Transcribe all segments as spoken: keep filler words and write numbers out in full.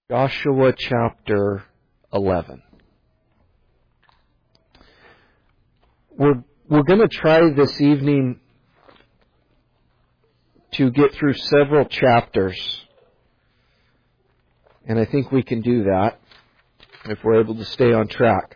Joshua chapter eleven. We're, we're going to try this evening to get through several chapters. And I think we can do that if we're able to stay on track.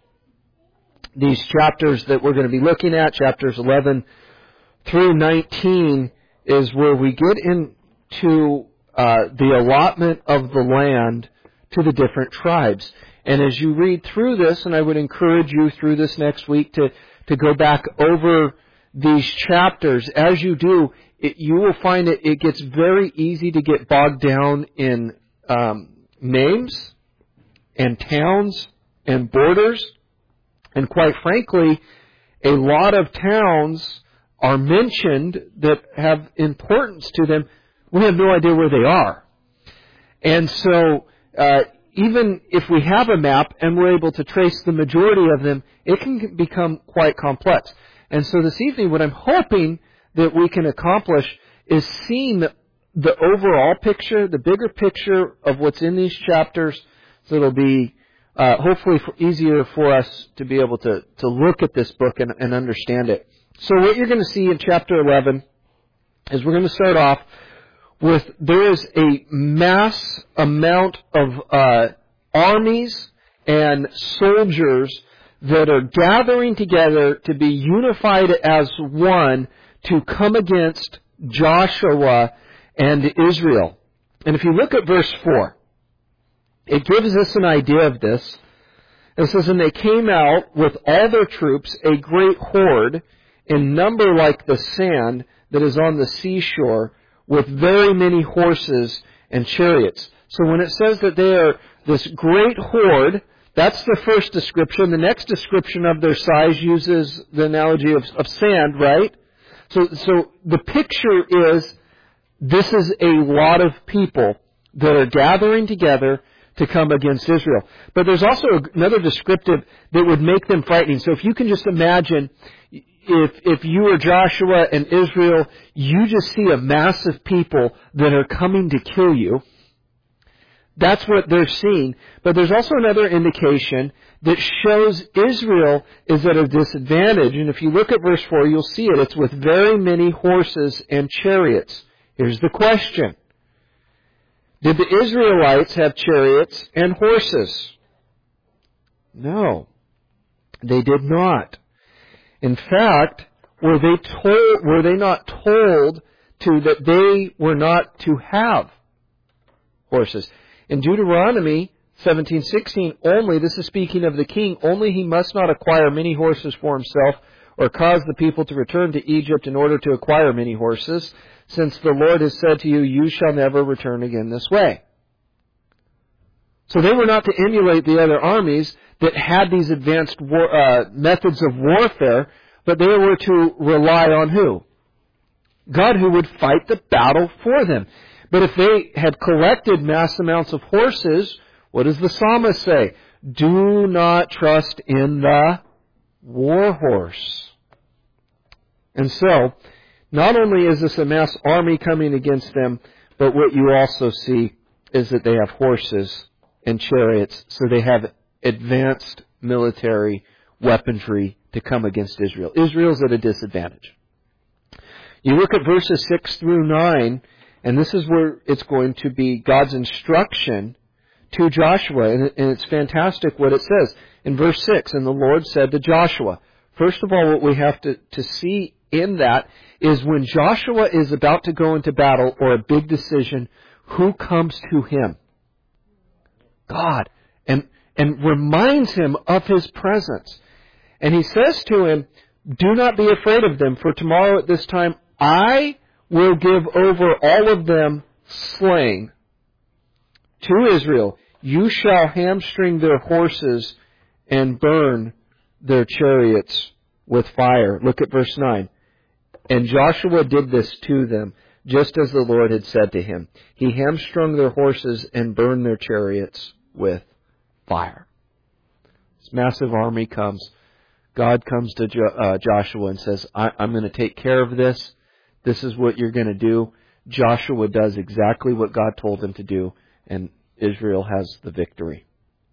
These chapters that we're going to be looking at, chapters eleven through nineteen, is where we get into uh, the allotment of the land to the different tribes. And as you read through this, and I would encourage you through this next week to, to go back over these chapters, as you do, it, you will find it, it gets very easy to get bogged down in um, names and towns and borders. And quite frankly, a lot of towns are mentioned that have importance to them. We have no idea where they are. And so, uh, even if we have a map and we're able to trace the majority of them, it can become quite complex. And so this evening, what I'm hoping that we can accomplish is seeing the, the overall picture, the bigger picture of what's in these chapters, so it'll be uh, hopefully for easier for us to be able to, to look at this book and, and understand it. So what you're going to see in chapter eleven is we're going to start off with, there is a mass amount of uh, armies and soldiers that are gathering together to be unified as one to come against Joshua and Israel. And if you look at verse four, it gives us an idea of this. It says, "And they came out with all their troops, a great horde, in number like the sand that is on the seashore, with very many horses and chariots." So when it says that they are this great horde, that's the first description. The next description of their size uses the analogy of, of sand, right? So, so the picture is, this is a lot of people that are gathering together to come against Israel. But there's also another descriptive that would make them frightening. So if you can just imagine, if if you are Joshua and Israel, you just see a mass of people that are coming to kill you. That's what they're seeing. But there's also another indication that shows Israel is at a disadvantage. And if you look at verse four, you'll see it. It's with very many horses and chariots. Here's the question. Did the Israelites have chariots and horses? No, they did not. In fact, were they told, were they not told to that they were not to have horses? In Deuteronomy seventeen sixteen, only, this is speaking of the king, only he must not acquire many horses for himself, or cause the people to return to Egypt in order to acquire many horses, since the Lord has said to you, you shall never return again this way. So they were not to emulate the other armies that had these advanced war, uh, methods of warfare, but they were to rely on who? God, who would fight the battle for them. But if they had collected mass amounts of horses, what does the psalmist say? Do not trust in the war horse. And so, not only is this a mass army coming against them, but what you also see is that they have horses and chariots, so they have advanced military weaponry to come against Israel. Israel's at a disadvantage. You look at verses six through nine, and this is where it's going to be God's instruction to Joshua, and it's fantastic what it says. In verse six, "And the Lord said to Joshua," first of all, what we have to, to see in that is when Joshua is about to go into battle or a big decision, who comes to him? God. And, and reminds him of His presence. And He says to him, "Do not be afraid of them, for tomorrow at this time I will give over all of them slain to Israel. You shall hamstring their horses and burn their chariots with fire." Look at verse nine. "And Joshua did this to them, just as the Lord had said to him. He hamstrung their horses and burned their chariots with fire." This massive army comes. God comes to jo- uh, Joshua and says, I- I'm going to take care of this. This is what you're going to do. Joshua does exactly what God told him to do, and Israel has the victory.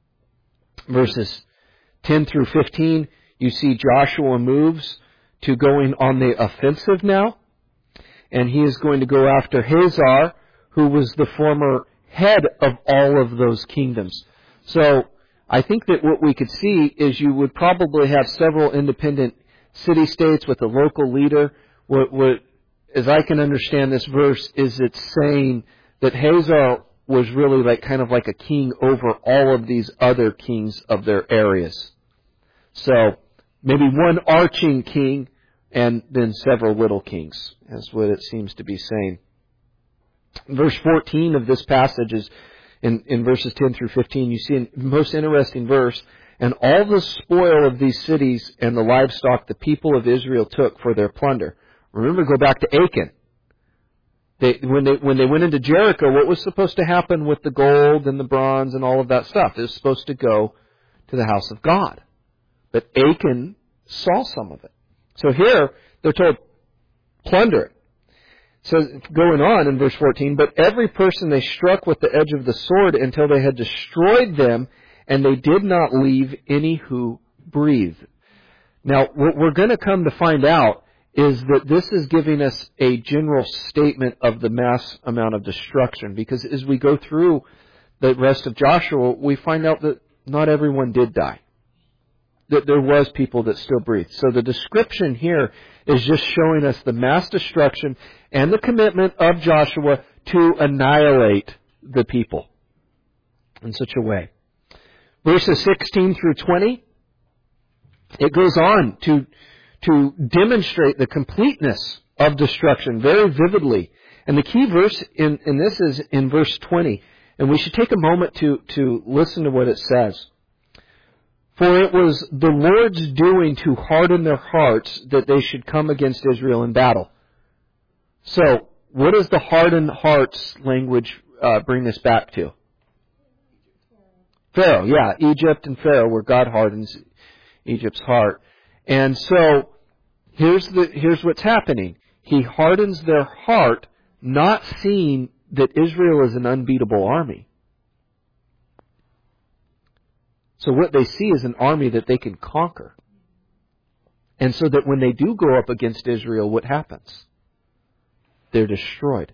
Verses ten through fifteen, you see Joshua moves to going on the offensive now. And he is going to go after Hazar, who was the former head of all of those kingdoms. So I think that what we could see is you would probably have several independent city-states with a local leader. What, what, as I can understand this verse, is it's saying that Hazar was really like kind of like a king over all of these other kings of their areas. So maybe one arching king and then several little kings. That's what it seems to be saying. Verse fourteen of this passage is in, in verses ten through fifteen. You see a most interesting verse. And all the spoil of these cities and the livestock the people of Israel took for their plunder. Remember, go back to Achan. They, when they when they went into Jericho, what was supposed to happen with the gold and the bronze and all of that stuff? It was supposed to go to the house of God. But Achan saw some of it. So here, they're told, plunder it. So going on in verse fourteen, but every person they struck with the edge of the sword until they had destroyed them, and they did not leave any who breathed. Now, what we're going to come to find out is that this is giving us a general statement of the mass amount of destruction. Because as we go through the rest of Joshua, we find out that not everyone did die. That there was people that still breathed. So the description here is just showing us the mass destruction and the commitment of Joshua to annihilate the people in such a way. Verses sixteen through twenty, it goes on to, to demonstrate the completeness of destruction very vividly. And the key verse in, in this is in verse twenty. And we should take a moment to, to listen to what it says. For it was the Lord's doing to harden their hearts that they should come against Israel in battle. So, what does the hardened hearts language uh, bring us back to? Pharaoh, yeah, Egypt and Pharaoh, where God hardens Egypt's heart. And so, here's the here's what's happening. He hardens their heart, not seeing that Israel is an unbeatable army. So what they see is an army that they can conquer. And so that when they do go up against Israel, what happens? They're destroyed.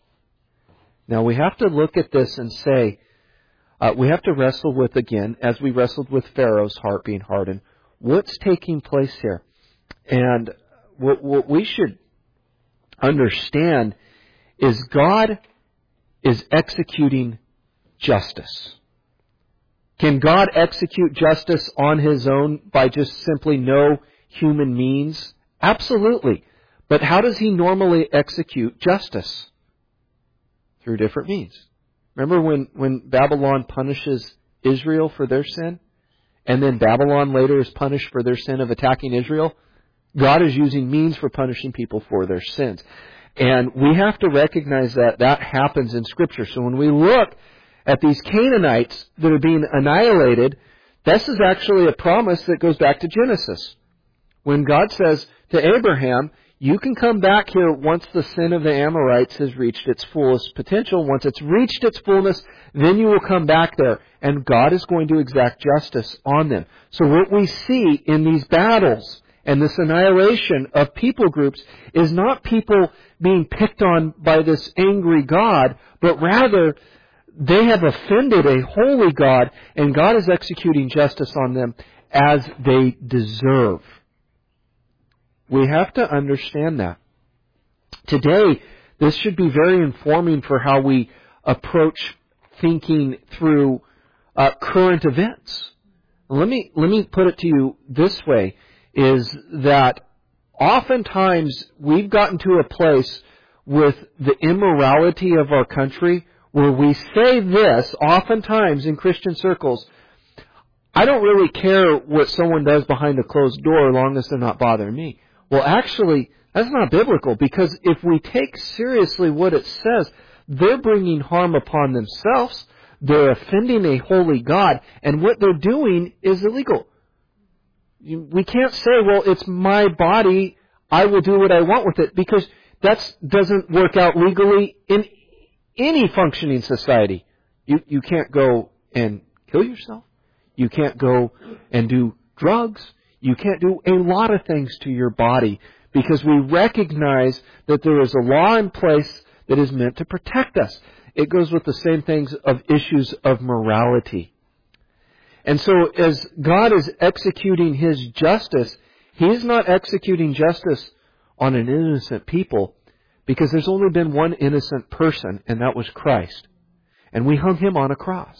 Now we have to look at this and say, uh, we have to wrestle with, again, as we wrestled with Pharaoh's heart being hardened, what's taking place here? And what, what we should understand is God is executing justice. Can God execute justice on His own by just simply no human means? Absolutely. But how does He normally execute justice? Through different means. Remember when, when Babylon punishes Israel for their sin? And then Babylon later is punished for their sin of attacking Israel? God is using means for punishing people for their sins. And we have to recognize that that happens in Scripture. So when we look at these Canaanites that are being annihilated, this is actually a promise that goes back to Genesis. When God says to Abraham, you can come back here once the sin of the Amorites has reached its fullest potential. Once it's reached its fullness, then you will come back there. And God is going to exact justice on them. So what we see in these battles and this annihilation of people groups is not people being picked on by this angry God, but rather they have offended a holy God, and God is executing justice on them as they deserve. We have to understand that. Today, this should be very informing for how we approach thinking through uh, current events. Let me, let me put it to you this way, is that oftentimes we've gotten to a place with the immorality of our country where we say this, oftentimes in Christian circles, I don't really care what someone does behind a closed door as long as they're not bothering me. Well, actually, that's not biblical, because if we take seriously what it says, they're bringing harm upon themselves, they're offending a holy God, and what they're doing is illegal. We can't say, well, it's my body, I will do what I want with it, because that doesn't work out legally in any functioning society. You, you can't go and kill yourself. You can't go and do drugs. You can't do a lot of things to your body because we recognize that there is a law in place that is meant to protect us. It goes with the same things of issues of morality. And so as God is executing His justice, He is not executing justice on an innocent people because there's only been one innocent person, and that was Christ. And we hung Him on a cross.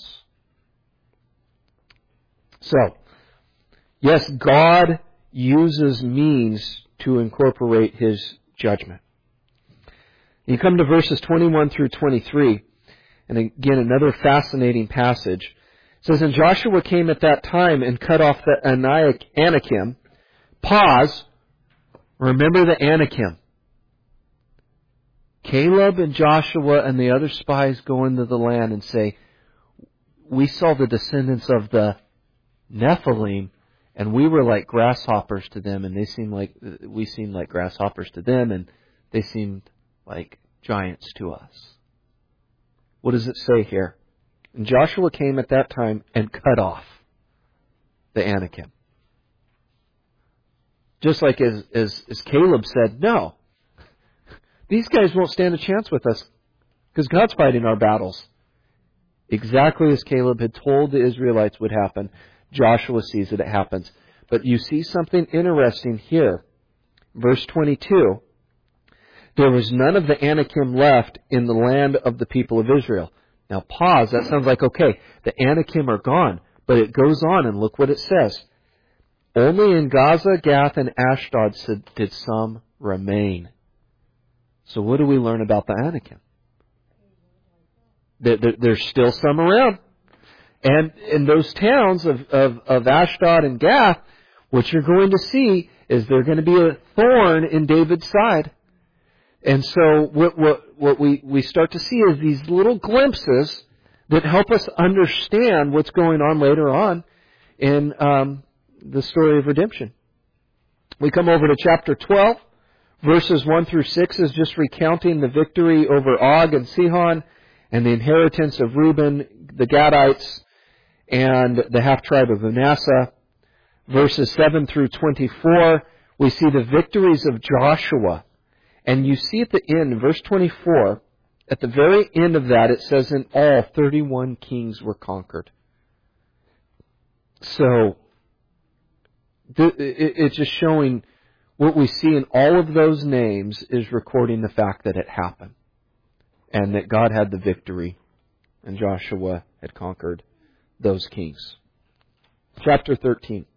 So, yes, God uses means to incorporate His judgment. You come to verses twenty-one through twenty-three, and again, another fascinating passage. It says, And Joshua came at that time and cut off the Anakim. Pause. Remember the Anakim. Caleb and Joshua and the other spies go into the land and say, we saw the descendants of the Nephilim, and we were like grasshoppers to them, and they seemed like we seemed like grasshoppers to them, and they seemed like giants to us. What does it say here? And Joshua came at that time and cut off the Anakim. Just like as, as, as Caleb said, no, these guys won't stand a chance with us because God's fighting our battles. Exactly as Caleb had told the Israelites would happen, Joshua sees that it happens. But you see something interesting here. Verse twenty-two, there was none of the Anakim left in the land of the people of Israel. Now pause, that sounds like, okay, the Anakim are gone. But it goes on and look what it says. Only in Gaza, Gath, and Ashdod did some remain. So what do we learn about the Anakim? There's still some around. And in those towns of, of, of Ashdod and Gath, what you're going to see is they're going to be a thorn in David's side. And so what, what, what we, we start to see is these little glimpses that help us understand what's going on later on in um, the story of redemption. We come over to chapter twelve, verses one through six is just recounting the victory over Og and Sihon and the inheritance of Reuben, the Gadites, and the half-tribe of Manasseh. Verses seven through twenty-four, we see the victories of Joshua. And you see at the end, verse twenty-four, at the very end of that, it says, in all, thirty-one kings were conquered. So, it's just showing what we see in all of those names is recording the fact that it happened. And that God had the victory. And Joshua had conquered those kings. Chapter thirteen.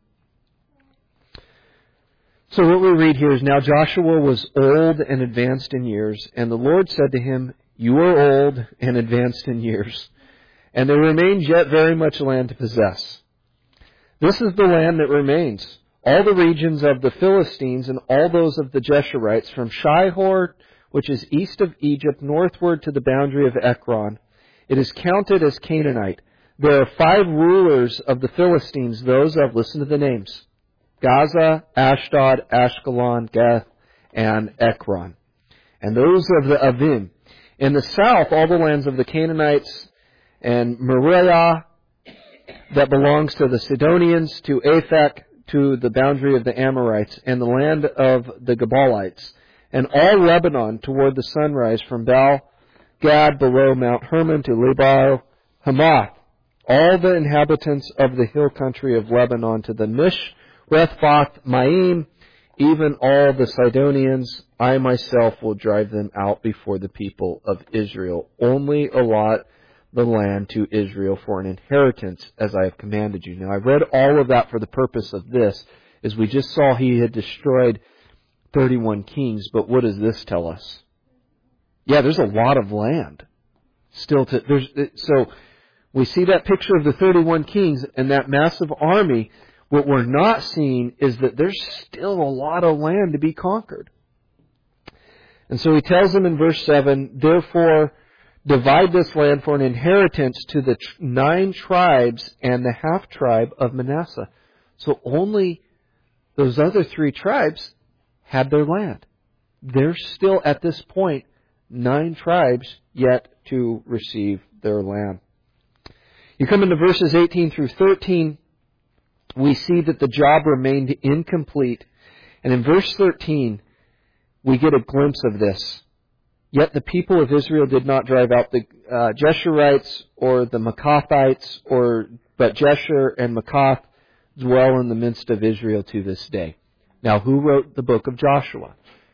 So what we read here is, now Joshua was old and advanced in years, and the Lord said to him, you are old and advanced in years, and there remains yet very much land to possess. This is the land that remains, all the regions of the Philistines and all those of the Jeshurites, from Shihor, which is east of Egypt, northward to the boundary of Ekron. It is counted as Canaanite. There are five rulers of the Philistines, those of, listen to the names, Gaza, Ashdod, Ashkelon, Gath, and Ekron. And those of the Avim. In the south, all the lands of the Canaanites, and Moriah, that belongs to the Sidonians, to Aphek, to the boundary of the Amorites, and the land of the Gebalites, and all Lebanon toward the sunrise, from Baal Gad below Mount Hermon to Lebal Hamath, all the inhabitants of the hill country of Lebanon to the Mish, Rethbath, Maim, even all the Sidonians, I myself will drive them out before the people of Israel. Only allot the land to Israel for an inheritance as I have commanded you. Now I read all of that for the purpose of this, as we just saw he had destroyed thirty-one kings, but what does this tell us? Yeah, there's a lot of land still to, there's, so we see that picture of the thirty-one kings and that massive army. What we're not seeing is that there's still a lot of land to be conquered. And so he tells them in verse seven, therefore divide this land for an inheritance to the nine tribes and the half-tribe of Manasseh. So only those other three tribes had their land. There's still at this point nine tribes yet to receive their land. You come into verses eighteen through thirteen, we see that the job remained incomplete. And in verse thirteen, we get a glimpse of this. Yet the people of Israel did not drive out the uh, Jeshurites or the Maacathites, or but Jeshur and Maacath dwell in the midst of Israel to this day. Now, who wrote the book of Joshua?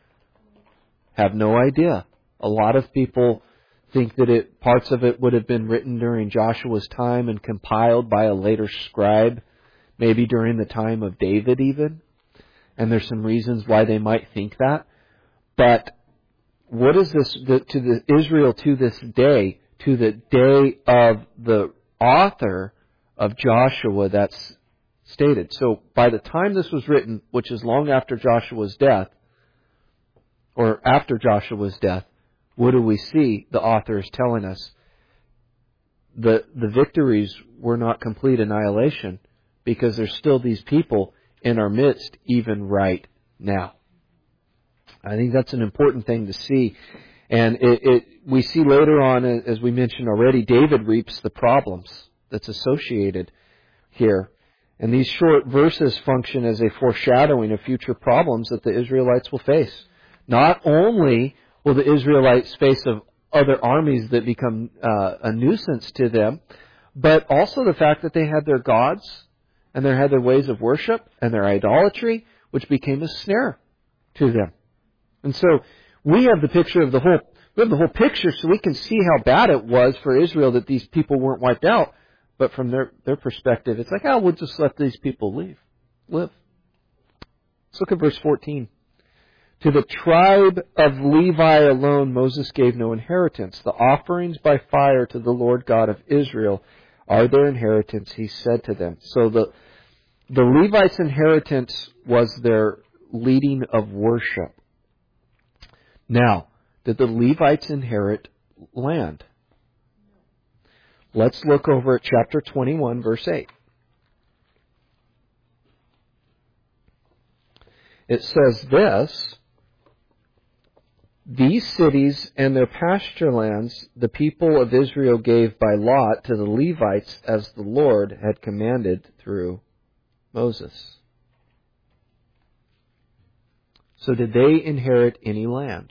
Have no idea. A lot of people think that it parts of it would have been written during Joshua's time and compiled by a later scribe, maybe during the time of David even. And there's some reasons why they might think that. But what is this the, to the Israel to this day, to the day of the author of Joshua that's stated? So by the time this was written, which is long after Joshua's death, or after Joshua's death, what do we see? The author is telling us the the victories were not complete annihilation, because there's still these people in our midst even right now. I think that's an important thing to see. And it, it we see later on, as we mentioned already, David reaps the problems that's associated here. And these short verses function as a foreshadowing of future problems that the Israelites will face. Not only will the Israelites face of other armies that become uh, a nuisance to them, but also the fact that they had their gods and they had their ways of worship and their idolatry, which became a snare to them. And so we have the picture of the whole, we have the whole picture so we can see how bad it was for Israel that these people weren't wiped out. But from their, their perspective, it's like, oh, we'll just let these people leave, live. Let's look at verse fourteen. To the tribe of Levi alone Moses gave no inheritance. The offerings by fire to the Lord God of Israel are their inheritance, he said to them. So the, the Levites' inheritance was their leading of worship. Now, did the Levites inherit land? Let's look over at chapter twenty-one, verse eight. It says this: these cities and their pasture lands the people of Israel gave by lot to the Levites as the Lord had commanded through Moses. So did they inherit any land?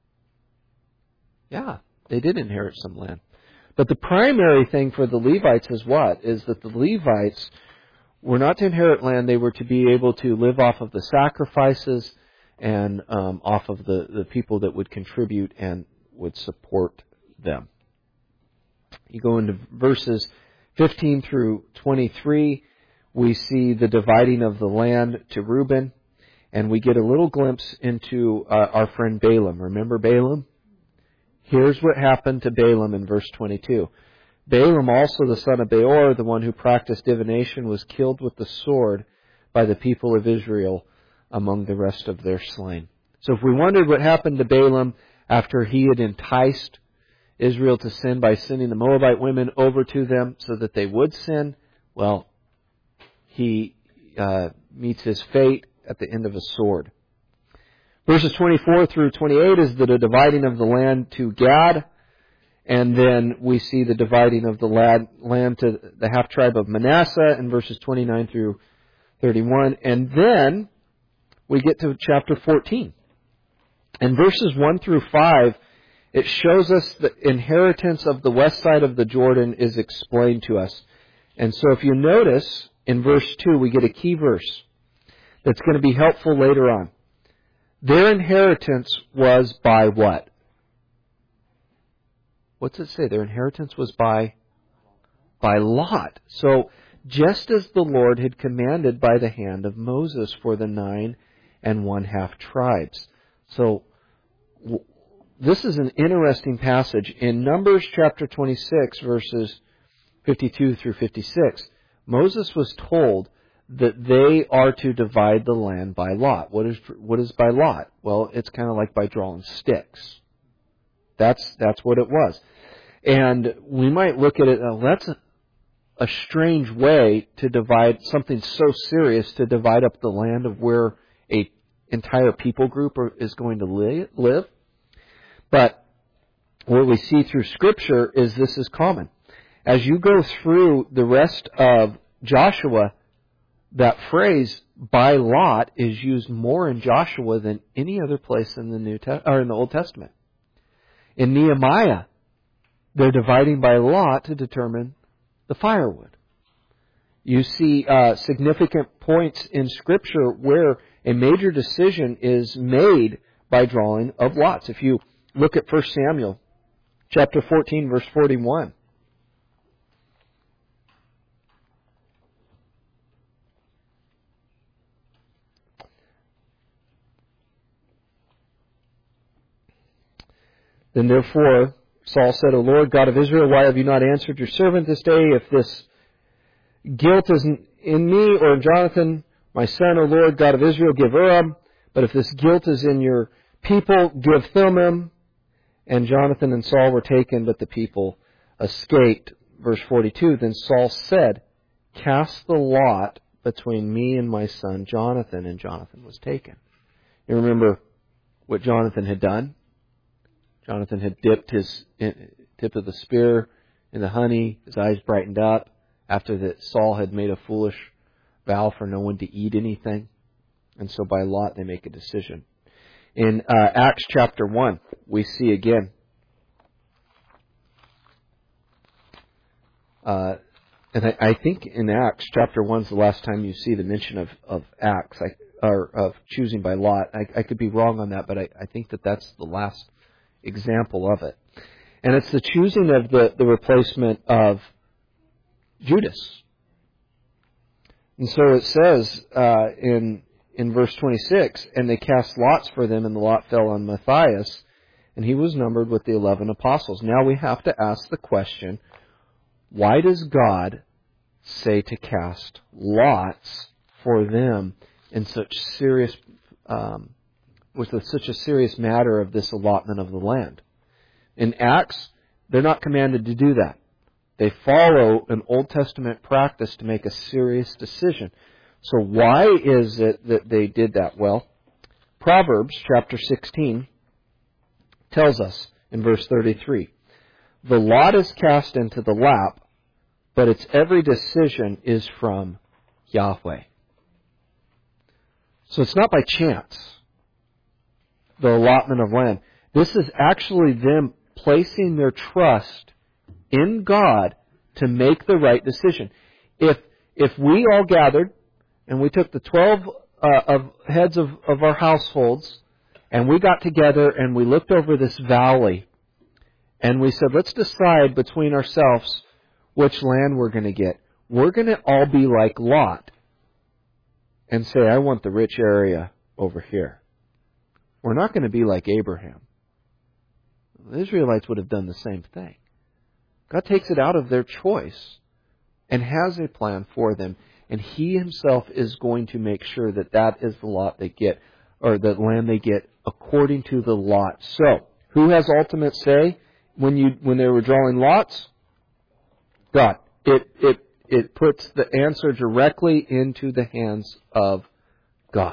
Yeah, they did inherit some land. But the primary thing for the Levites is what? Is that the Levites were not to inherit land. They were to be able to live off of the sacrifices and um, off of the, the people that would contribute and would support them. You go into verses fifteen through twenty-three, we see the dividing of the land to Reuben, and we get a little glimpse into uh, our friend Balaam. Remember Balaam? Here's what happened to Balaam in verse twenty-two. Balaam also, the son of Beor, the one who practiced divination, was killed with the sword by the people of Israel among the rest of their slain. So if we wondered what happened to Balaam after he had enticed Israel to sin by sending the Moabite women over to them so that they would sin, well, he uh, meets his fate at the end of a sword. Verses twenty-four through twenty-eight is the dividing of the land to Gad. And then we see the dividing of the land to the half-tribe of Manasseh in verses twenty-nine through thirty-one. And then we get to chapter fourteen. In verses one through five, it shows us the inheritance of the west side of the Jordan is explained to us. And so if you notice, in verse two, we get a key verse that's going to be helpful later on. Their inheritance was by what? What's it say? Their inheritance was by, by lot. So, just as the Lord had commanded by the hand of Moses for the nine and one half tribes. So, w- this is an interesting passage. In Numbers chapter twenty-six, verses fifty-two through fifty-six, Moses was told that they are to divide the land by lot. What is what is by lot? Well, it's kind of like by drawing sticks. That's that's what it was. And we might look at it, oh, that's a, a strange way to divide something so serious, to divide up the land of where a entire people group are, is going to li- live. But what we see through Scripture is this is common. as you go through the rest of Joshua, that phrase by lot is used more in Joshua than any other place in the New Te- or in the Old Testament. In Nehemiah, they're dividing by lot to determine the firewood. You see uh, significant points in Scripture where a major decision is made by drawing of lots. If you look at First Samuel chapter fourteen, verse forty-one. Then therefore Saul said, O Lord God of Israel, why have you not answered your servant this day? If this guilt is in me or in Jonathan, my son, O Lord God of Israel, give Uram. But if this guilt is in your people, give Thummim. And Jonathan and Saul were taken, but the people escaped. Verse forty-two, then Saul said, cast the lot between me and my son Jonathan. And Jonathan was taken. You remember what Jonathan had done? Jonathan had dipped his tip of the spear in the honey. His eyes brightened up after that Saul had made a foolish vow for no one to eat anything. And so by lot they make a decision. In uh, Acts chapter one, we see again uh, and I, I think in Acts chapter one is the last time you see the mention of, of Acts, I, or of choosing by lot. I, I could be wrong on that, but I, I think that that's the last example of it. And it's the choosing of the, the replacement of Judas. And so it says uh, in in verse twenty-six, and they cast lots for them, and the lot fell on Matthias, and he was numbered with the eleven apostles. Now we have to ask the question, why does God say to cast lots for them in such serious um with such a serious matter of this allotment of the land? In Acts, they're not commanded to do that. They follow an Old Testament practice to make a serious decision. So why is it that they did that? Well, Proverbs chapter sixteen tells us in verse thirty-three, the lot is cast into the lap, but its every decision is from Yahweh. So it's not by chance, the allotment of land. This is actually them placing their trust in God to make the right decision. If if we all gathered and we took the twelve uh, of heads of, of our households and we got together and we looked over this valley and we said, let's decide between ourselves which land we're going to get. We're going to all be like Lot and say, I want the rich area over here. We're not going to be like Abraham. The Israelites would have done the same thing. God takes it out of their choice and has a plan for them. And He Himself is going to make sure that that is the lot they get, or the land they get according to the lot. So, who has ultimate say when you when they were drawing lots? God. It it it puts the answer directly into the hands of God.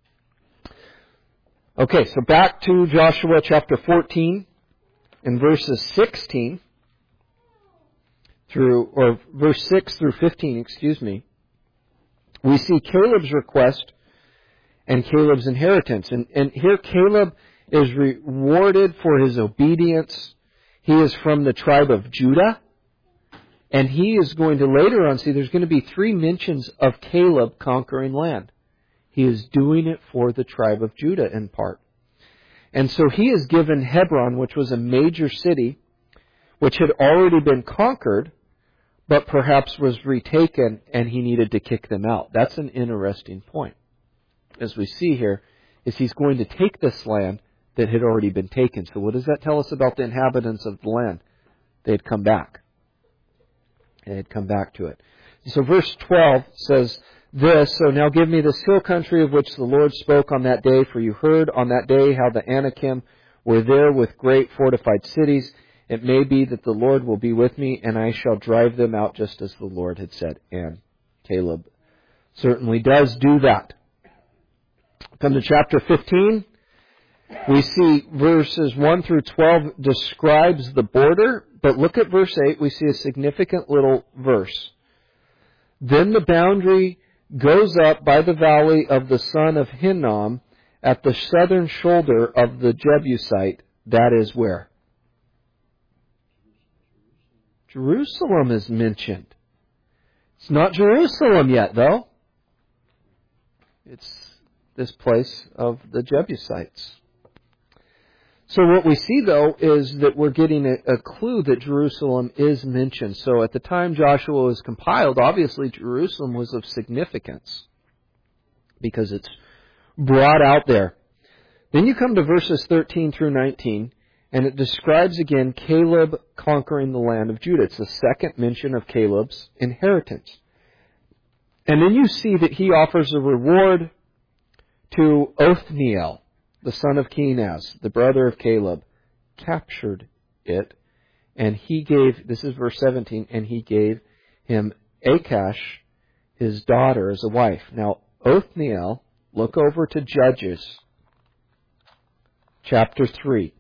Okay, so back to Joshua chapter fourteen in verses sixteen through, or verse six through fifteen, excuse me. We see Caleb's request and Caleb's inheritance. And, and here Caleb is rewarded for his obedience. He is from the tribe of Judah. And he is going to later on see there's going to be three mentions of Caleb conquering land. He is doing it for the tribe of Judah in part. And so he is given Hebron, which was a major city, which had already been conquered, but perhaps was retaken and he needed to kick them out. That's an interesting point. As we see here, is he's going to take this land that had already been taken. So what does that tell us about the inhabitants of the land? They had come back. They had come back to it. So verse twelve says this, so now give me this hill country of which the Lord spoke on that day, for you heard on that day how the Anakim were there with great fortified cities. It may be that the Lord will be with me, and I shall drive them out just as the Lord had said. And Caleb certainly does do that. Come to chapter fifteen. We see verses one through twelve describes the border But look at verse eight. We see a significant little verse. Then the boundary goes up by the valley of the son of Hinnom at the southern shoulder of the Jebusite. That is where? Jerusalem is mentioned. It's not Jerusalem yet, though. It's this place of the Jebusites. So what we see, though, is that we're getting a, a clue that Jerusalem is mentioned. So at the time Joshua was compiled, obviously Jerusalem was of significance because it's brought out there. Then you come to verses thirteen through nineteen, and it describes again Caleb conquering the land of Judah. It's the second mention of Caleb's inheritance. And then you see that he offers a reward to Othniel, the son of Kenaz, the brother of Caleb, captured it, and he gave, this is verse seventeen, and he gave him Achash, his daughter, as a wife. Now, Othniel, look over to Judges, chapter three.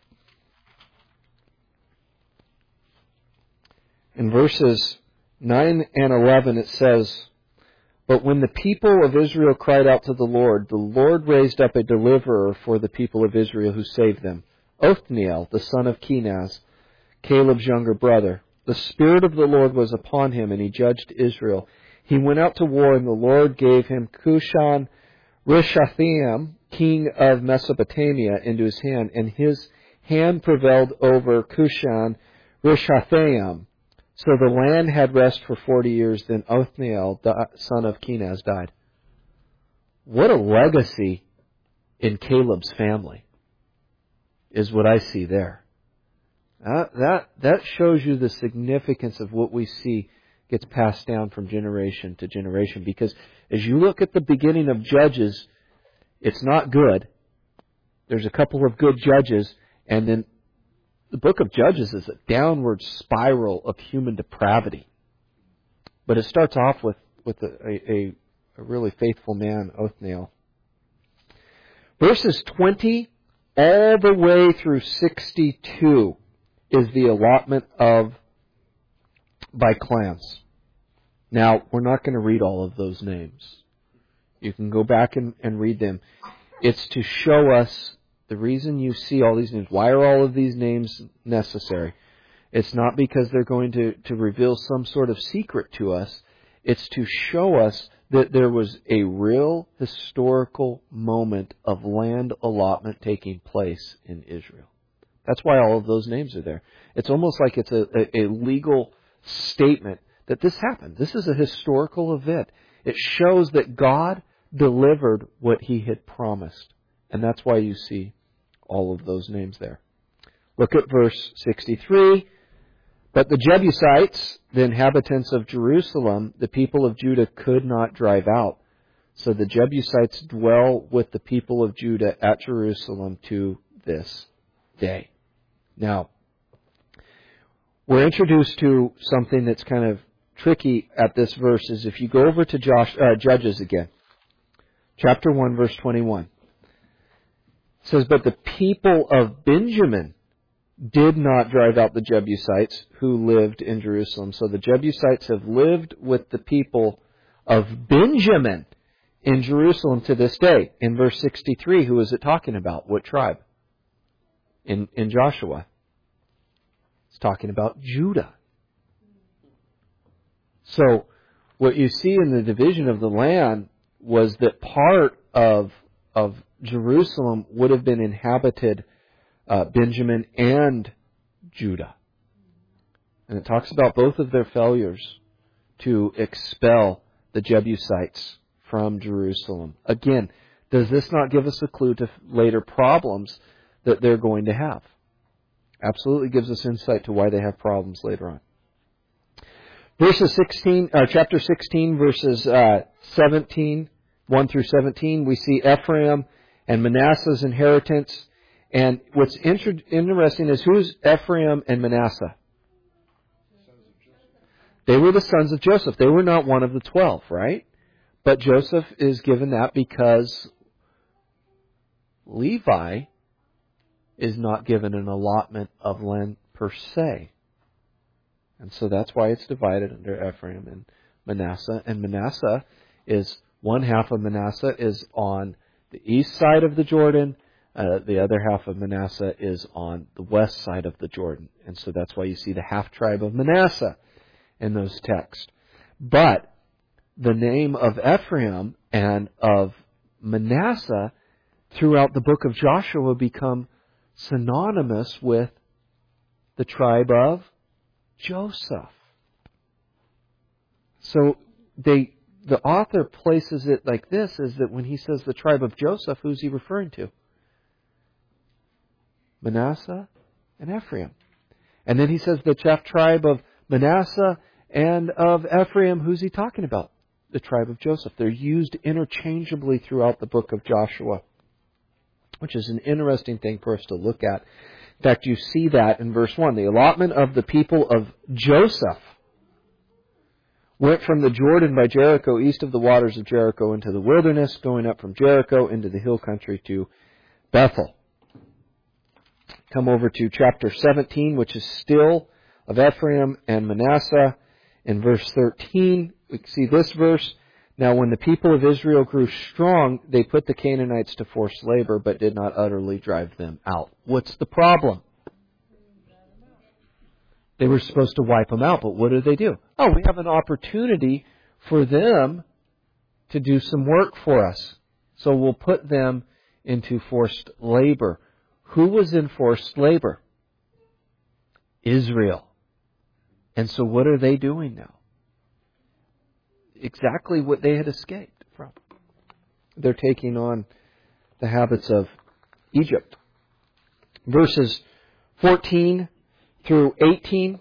In verses nine and eleven it says, "But when the people of Israel cried out to the Lord, the Lord raised up a deliverer for the people of Israel who saved them, Othniel, the son of Kenaz, Caleb's younger brother. The Spirit of the Lord was upon him, and he judged Israel. He went out to war, and the Lord gave him Cushan Rishathaim, king of Mesopotamia, into his hand, and his hand prevailed over Cushan Rishathaim. So the land had rest for forty years. Then Othniel, the son of Kenaz, died." What a legacy in Caleb's family is what I see there. That, that, that shows you the significance of what we see gets passed down from generation to generation. Because as you look at the beginning of Judges, it's not good. There's a couple of good judges, and then the book of Judges is a downward spiral of human depravity. But it starts off with, with a, a, a really faithful man, Othniel. Verses twenty all the way through sixty-two is the allotment of by clans. Now, we're not going to read all of those names. You can go back and, and read them. It's to show us the reason you see all these names. Why are all of these names necessary? It's not because they're going to, to reveal some sort of secret to us. It's to show us that there was a real historical moment of land allotment taking place in Israel. That's why all of those names are there. It's almost like it's a, a, a legal statement that this happened. This is a historical event. It shows that God delivered what He had promised. And that's why you see all of those names there. Look at verse sixty-three. "But the Jebusites, the inhabitants of Jerusalem, the people of Judah could not drive out. So the Jebusites dwell with the people of Judah at Jerusalem to this day." Now, we're introduced to something that's kind of tricky at this verse. Is if you go over to Josh, uh, Judges again, chapter one, verse twenty-one. It says, "But the people of Benjamin did not drive out the Jebusites who lived in Jerusalem." So the Jebusites have lived with the people of Benjamin in Jerusalem to this day. In verse sixty-three, who is it talking about? What tribe? In, in Joshua. It's talking about Judah. So what you see in the division of the land was that part of, of Jerusalem would have been inhabited Uh, Benjamin and Judah. And it talks about both of their failures to expel the Jebusites from Jerusalem. Again, does this not give us a clue to later problems that they're going to have? Absolutely gives us insight to why they have problems later on. Verses sixteen, uh, chapter sixteen, verses uh, seventeen, one through seventeen, we see Ephraim and Manasseh's inheritance. And what's inter- interesting is who's Ephraim and Manasseh? They were the sons of Joseph. They were not one of the twelve, right? But Joseph is given that because Levi is not given an allotment of land per se. And so that's why it's divided under Ephraim and Manasseh. And Manasseh is, one half of Manasseh is on the east side of the Jordan. Uh, the other half of Manasseh is on the west side of the Jordan. And so that's why you see the half tribe of Manasseh in those texts. But the name of Ephraim and of Manasseh throughout the book of Joshua become synonymous with the tribe of Joseph. So they, the author places it like this, is that when he says the tribe of Joseph, who's he referring to? Manasseh and Ephraim. And then he says the half tribe of Manasseh and of Ephraim, who's he talking about? The tribe of Joseph. They're used interchangeably throughout the book of Joshua, which is an interesting thing for us to look at. In fact, you see that in verse one. The allotment of the people of Joseph went from the Jordan by Jericho, east of the waters of Jericho, into the wilderness, going up from Jericho into the hill country to Bethel. Come over to chapter seventeen, which is still of Ephraim and Manasseh. In verse thirteen, we see this verse. Now when the people of Israel grew strong, they put the Canaanites to forced labor, but did not utterly drive them out. What's the problem? They were supposed to wipe them out, but what did they do? Oh, we have an opportunity for them to do some work for us. So we'll put them into forced labor. Who was in forced labor? Israel. And so what are they doing now? Exactly what they had escaped from. They're taking on the habits of Egypt. Verses fourteen through eighteen,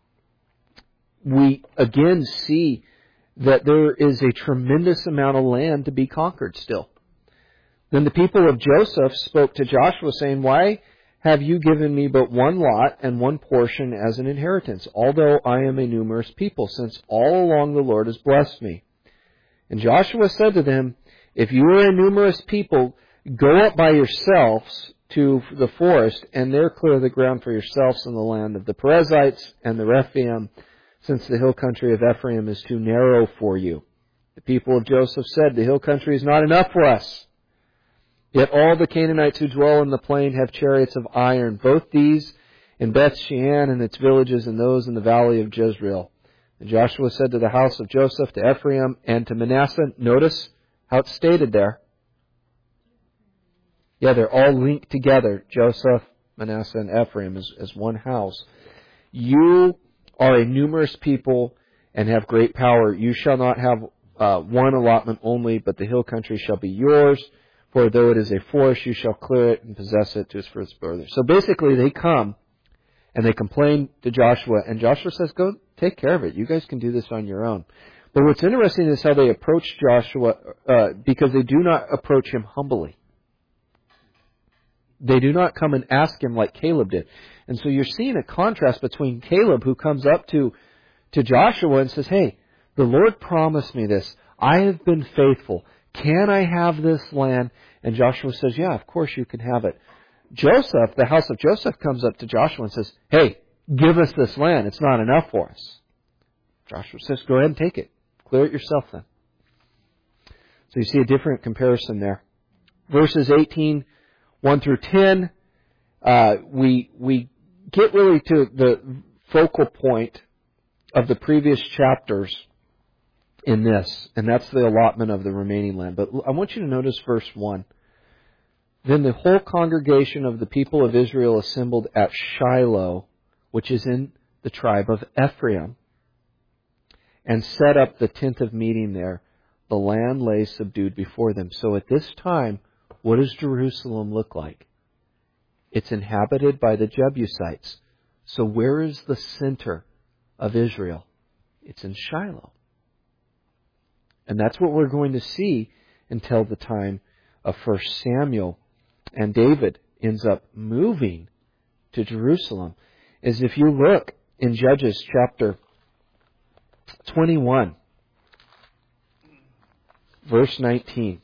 we again see that there is a tremendous amount of land to be conquered still. Then the people of Joseph spoke to Joshua, saying, Why have you given me but one lot and one portion as an inheritance, although I am a numerous people, since all along the Lord has blessed me? And Joshua said to them, If you are a numerous people, go up by yourselves to the forest, and there clear the ground for yourselves in the land of the Perizzites and the Rephaim, since the hill country of Ephraim is too narrow for you. The people of Joseph said, The hill country is not enough for us. Yet all the Canaanites who dwell in the plain have chariots of iron, both these in Beth Shean and its villages, and those in the valley of Jezreel. And Joshua said to the house of Joseph, to Ephraim, and to Manasseh, notice how it's stated there. Yeah, they're all linked together, Joseph, Manasseh, and Ephraim, as, as one house. You are a numerous people and have great power. You shall not have uh, one allotment only, but the hill country shall be yours. For though it is a forest, you shall clear it and possess it to its first brother. So basically they come and they complain to Joshua, and Joshua says, go take care of it. You guys can do this on your own. But what's interesting is how they approach Joshua, uh, because they do not approach him humbly. They do not come and ask him like Caleb did. And so you're seeing a contrast between Caleb, who comes up to, to Joshua and says, hey, the Lord promised me this. I have been faithful. Can I have this land? And Joshua says, yeah, of course you can have it. Joseph, the house of Joseph, comes up to Joshua and says, hey, give us this land. It's not enough for us. Joshua says, go ahead and take it. Clear it yourself then. So you see a different comparison there. Verses eighteen, one through ten, uh, we, we get really to the focal point of the previous chapters in this, and that's the allotment of the remaining land. But I want you to notice verse one. Then the whole congregation of the people of Israel assembled at Shiloh, which is in the tribe of Ephraim, and set up the tent of meeting there. The land lay subdued before them. So at this time, what does Jerusalem look like? It's inhabited by the Jebusites. So where is the center of Israel? It's in Shiloh. And that's what we're going to see until the time of First Samuel. And David ends up moving to Jerusalem. As if you look in Judges chapter twenty-one, verse nineteen.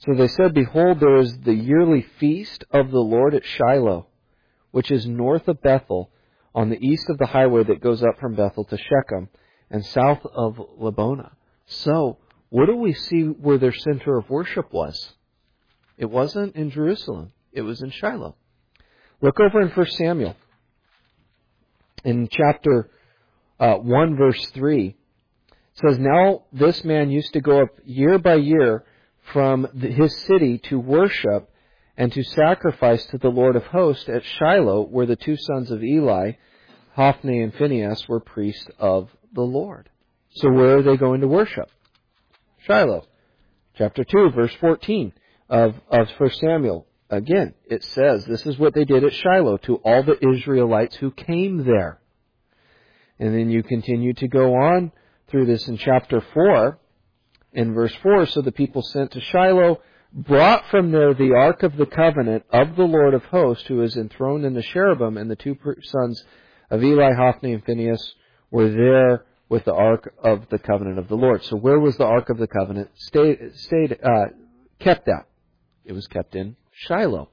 So they said, Behold, there is the yearly feast of the Lord at Shiloh, which is north of Bethel, on the east of the highway that goes up from Bethel to Shechem, and south of Lebonah. So, what do we see where their center of worship was? It wasn't in Jerusalem. It was in Shiloh. Look over in First Samuel. In chapter uh, one, verse three, it says, Now this man used to go up year by year from the, his city to worship and to sacrifice to the Lord of hosts at Shiloh, where the two sons of Eli, Hophni and Phinehas, were priests of the Lord. So where are they going to worship? Shiloh. Chapter two, verse fourteen of, of First Samuel. Again, it says, this is what they did at Shiloh to all the Israelites who came there. And then you continue to go on through this in chapter four, in verse four, so the people sent to Shiloh, brought from there the ark of the covenant of the Lord of hosts, who is enthroned in the cherubim, and the two sons of Eli, Hophni, and Phinehas were there with the ark of the covenant of the Lord. So where was the ark of the covenant stayed, stayed uh, kept at? It was kept in Shiloh.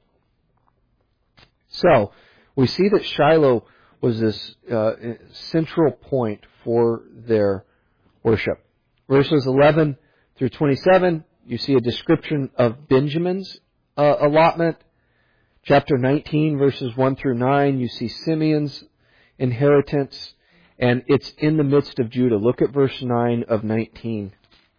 So we see that Shiloh was this uh, central point for their worship. Verses eleven through twenty-seven, you see a description of Benjamin's uh, allotment. Chapter nineteen, verses one through nine, you see Simeon's inheritance, and it's in the midst of Judah. Look at verse nine of nineteen.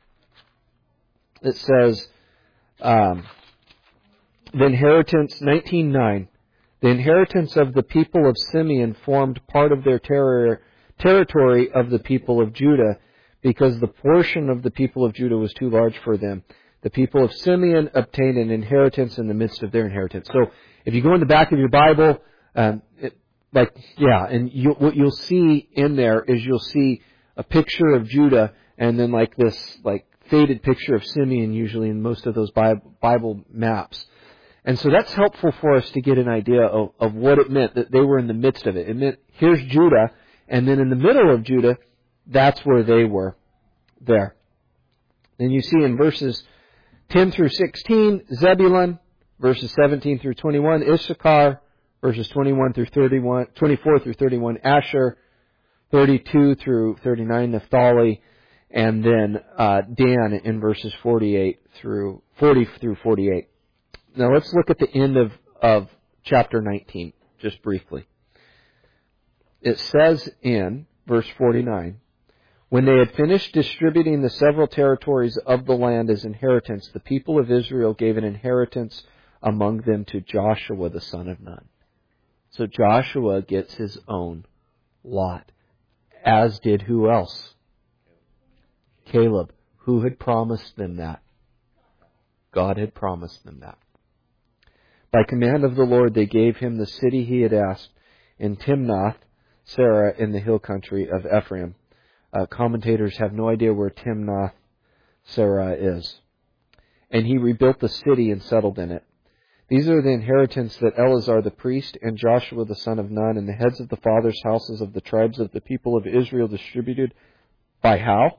It says, um, the inheritance, nineteen nine, the inheritance of the people of Simeon formed part of their ter- territory of the people of Judah, because the portion of the people of Judah was too large for them. The people of Simeon obtained an inheritance in the midst of their inheritance. So, if you go in the back of your Bible, um, it, like, yeah, and you, what you'll see in there is you'll see a picture of Judah, and then like this, like, faded picture of Simeon, usually in most of those Bible maps. And so that's helpful for us to get an idea of, of what it meant that they were in the midst of it. It meant, here's Judah, and then in the middle of Judah, that's where they were there. Then you see in verses ten through sixteen, Zebulun, verses seventeen through twenty-one, Issachar, verses twenty-one through thirty-one, twenty-four through thirty-one, Asher, thirty-two through thirty-nine, Naphtali, and then uh, Dan in verses forty-eight through forty through forty-eight. Now let's look at the end of, of chapter nineteen, just briefly. It says in verse forty-nine, when they had finished distributing the several territories of the land as inheritance, the people of Israel gave an inheritance among them to Joshua the son of Nun. So Joshua gets his own lot, as did who else? Caleb. Who had promised them that? God had promised them that. By command of the Lord, they gave him the city he had asked in Timnath, Serah, in the hill country of Ephraim. Uh, commentators have no idea where Timnath, Serah is. And he rebuilt the city and settled in it. These are the inheritance that Eleazar the priest and Joshua the son of Nun and the heads of the fathers' houses of the tribes of the people of Israel distributed by how?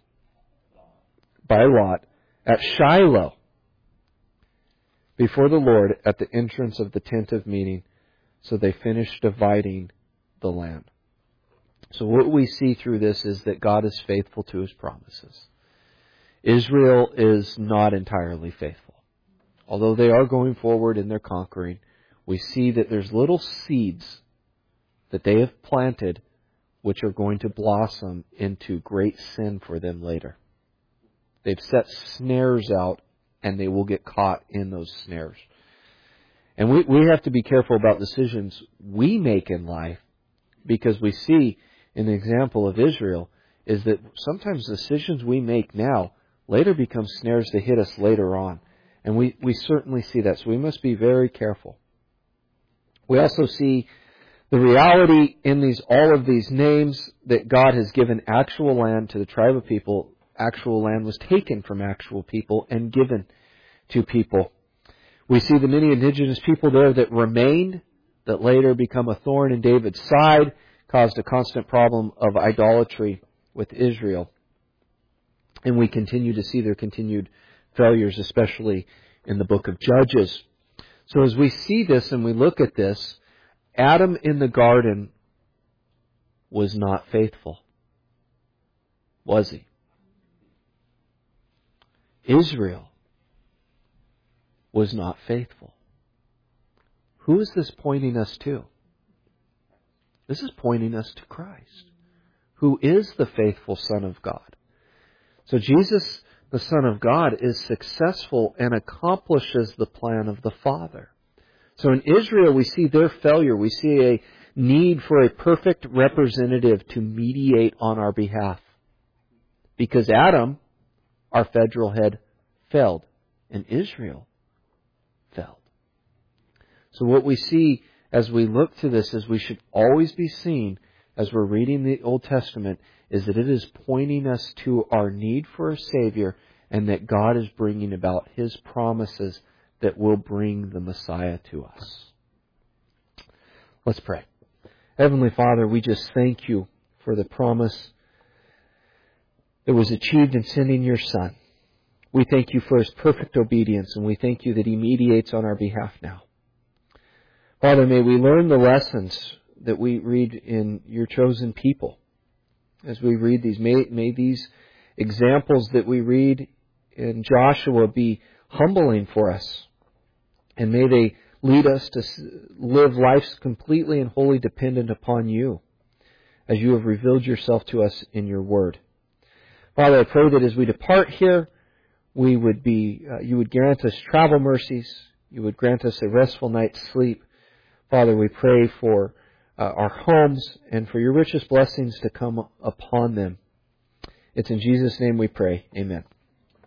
By lot at Shiloh, before the Lord at the entrance of the tent of meeting. So they finished dividing the land. So what we see through this is that God is faithful to His promises. Israel is not entirely faithful. Although they are going forward in their conquering, we see that there's little seeds that they have planted which are going to blossom into great sin for them later. They've set snares out, and they will get caught in those snares. And we, we have to be careful about decisions we make in life, because we see in the example of Israel is that sometimes decisions we make now later become snares to hit us later on. And we, we certainly see that. So we must be very careful. We also see the reality in these all of these names that God has given actual land to the tribe of people. Actual land was taken from actual people and given to people. We see the many indigenous people there that remained, that later become a thorn in David's side, caused a constant problem of idolatry with Israel. And we continue to see their continued failures, especially in the book of Judges. So as we see this and we look at this, Adam in the garden was not faithful. Was he? Israel was not faithful. Who is this pointing us to? This is pointing us to Christ, who is the faithful Son of God. So Jesus, the Son of God, is successful and accomplishes the plan of the Father. So in Israel, we see their failure. We see a need for a perfect representative to mediate on our behalf. Because Adam, our federal head, failed, and Israel failed. So what we see as we look to this is we should always be seen, as we're reading the Old Testament, is that it is pointing us to our need for a Savior, and that God is bringing about His promises that will bring the Messiah to us. Let's pray. Heavenly Father, we just thank You for the promise that was achieved in sending Your Son. We thank You for His perfect obedience, and we thank You that He mediates on our behalf now. Father, may we learn the lessons that we read in Your chosen people. As we read these, may, may these examples that we read in Joshua be humbling for us. And may they lead us to live lives completely and wholly dependent upon You, as You have revealed Yourself to us in Your Word. Father, I pray that as we depart here, we would be, uh, You would grant us travel mercies. You would grant us a restful night's sleep. Father, we pray for uh, our homes and for Your richest blessings to come upon them. It's in Jesus' name we pray. Amen.